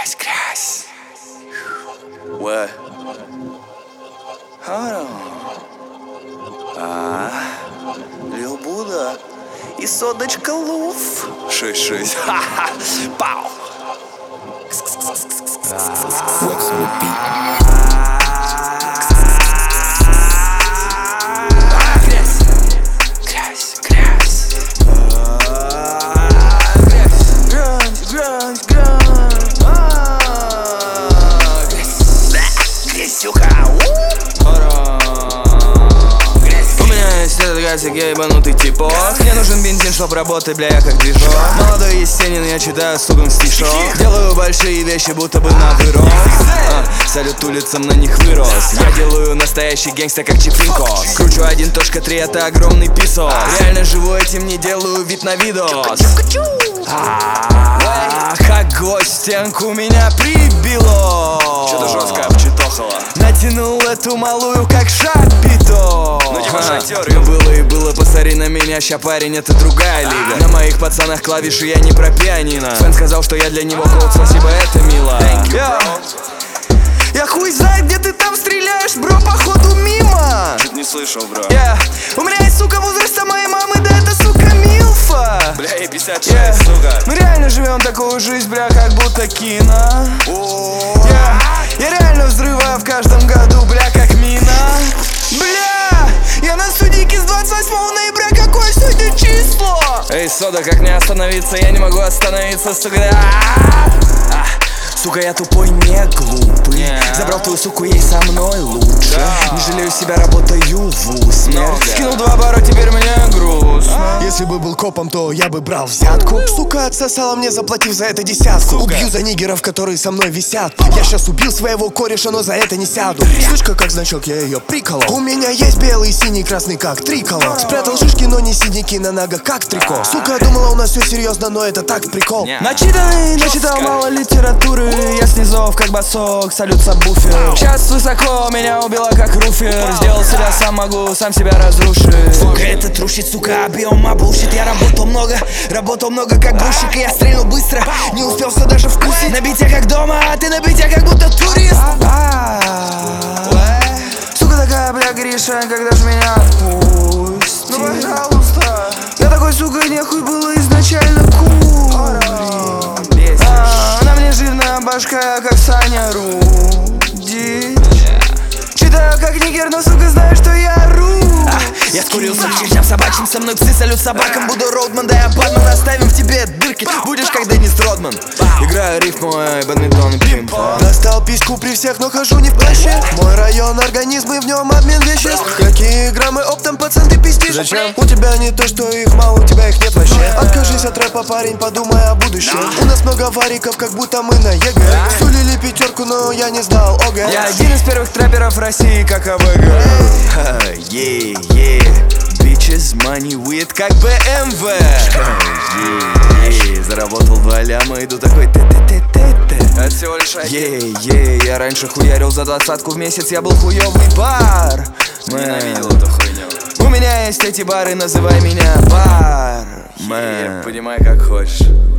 Грязь. What? Hold on. Лил Буда и содочка Луф. 6-6. Ха-ха. Пау. Я ебанутый типок. Мне нужен бензин, чтоб работать, бля, я как движок. Молодой Есенин, я читаю сугом стишок. Делаю большие вещи, будто бы на вырост. Салют улицам, на них вырос. Я делаю настоящий гэнгста, как Чипинко. Кручу 1.3, это огромный писок. Реально живу этим, не делаю вид на видос. Как гвоздь в стенку меня прибило. Что-то жестко обчитохало. Натянул эту малую, как шапито. Ну не шатер, было и было, посмотри на меня, ща парень, это другая лига. На моих пацанах клавиши, я не про пианино. Фэн сказал, что я для него голд, спасибо, это мило. Я хуй знает, где ты там стреляешь, бро, походу мимо. Чуть не слышал, бро. У меня есть, сука, возраста моей мамы, да это, сука, милфа. Бля, ей 56, сука. Мы реально живем такую жизнь, бля, как будто кино. Я реально взрываю в каждом году, бля, как мина. Бля, я на судике с 28 ноября, какое сегодня число? Эй, сода, как не остановиться, я не могу остановиться, сука. Сука, я тупой, не глупый. Забрал твою суку, ей со мной лучше. Не жалею себя, работаю в усмерть. Скинул 2 бара, теперь мне грустно. Если бы был копом, то я бы брал взятку. Сука отсосала мне, заплатив за это 10. Убью за нигеров, которые со мной висят. Я сейчас убил своего кореша, но за это не сяду. Сучка как значок, я ее приколол. У меня есть белый, синий, красный, как триколор. Спрятал шишки, но не синяки на ногах, как трико. Сука думала, у нас все серьезно, но это так прикол. Начитанный, начитал мало литературы. Я с низов, как басок, салют сабвуфер. Сейчас высоко, меня убила как руфер. Сделал себя сам, могу сам себя разрушить. Сука, это трущит, сука, объем обушит. Я работал много, как грузчик. И я стрельнул быстро, не успел все даже вкусить. Набить я как дома, а ты набить я как будто турист. Сука такая, бля, Гриша, когда ж меня отпустит? Ну, пожалуйста. Я такой, сука, нехуй было изначально курить. Она мне жирная башка, как Саня Рудич. Читаю как нигер, но, сука, знаю, что я ру. Я скурился к чертям собачьим, со мной псы, салют собакам. Буду Роудман, да я Батман. Оставим в тебе дырки, будешь как Деннис Родман. Играю рифму, бадминтон и пинг-понг. Достал письку при всех, но хожу не в плаще. Мой район, организм и в нем обмен веществ. Какие граммы оптом, пацан, ты пиздишь? Зачем? У тебя не то, что их мало, у тебя их нет вообще. Откажись от рэпа, парень, подумай о будущем. У нас много вариков, как будто мы на ЕГЭ. Сулили 5, но я не сдал ОГЭ. Я один из первых трэперов России, как АВГ. Bitches, money, weed, как BMW. Заработал 2 ляма, иду такой т-т-т-т-т. Это всего лишь Я раньше хуярил за 20 в месяц, я был хуёвый бар. Ненавидел эту хуйню. У меня есть эти бары, называй меня бар. Понимай, как хочешь.